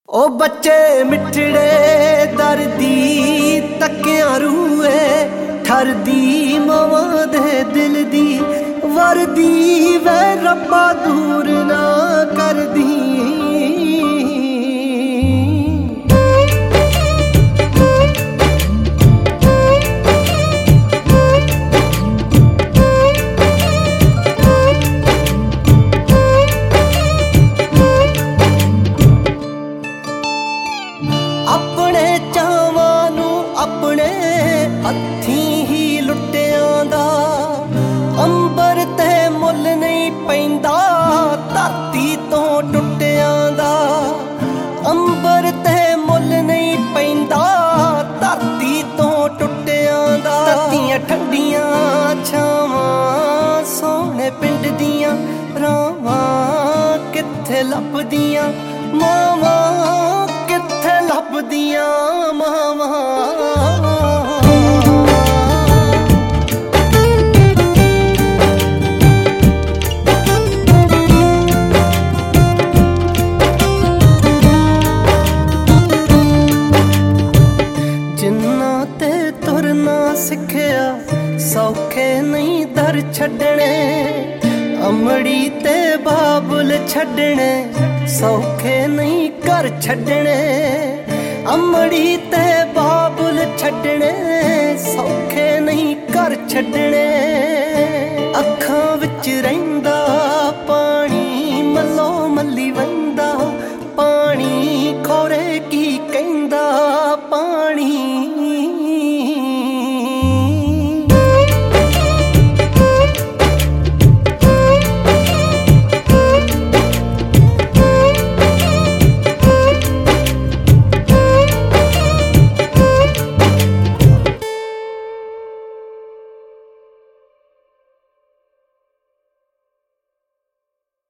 ओ बच्चे मिठड़े दर्दी तकिया रूए ठरदी मावा दे दिल दी वर्दी वे रब्बा दूर ना कर दी। अपने चावां नू अपने हत्थी ही लुटियां दा अंबर ते मुल नहीं पैंदा धरती तो टुटियां दा। अंबर ते मुल नहीं पैंदा धरती तो टुटियां दा। तत्तियां ठंडियां छावां सोहणे पिंड दियां रावां कित्थे लभदियां मावां कित्थे लभदियां मावां। जिन्ना ते तुरना सिखिया सौखे नहीं दर छड्डने अमड़ी ते बाबुल छड्डने सौखे नहीं घर छड्डने। अमड़ी ते बाबुल छड्डने सौखे नहीं घर छड्डने। अखां विच रहिंदा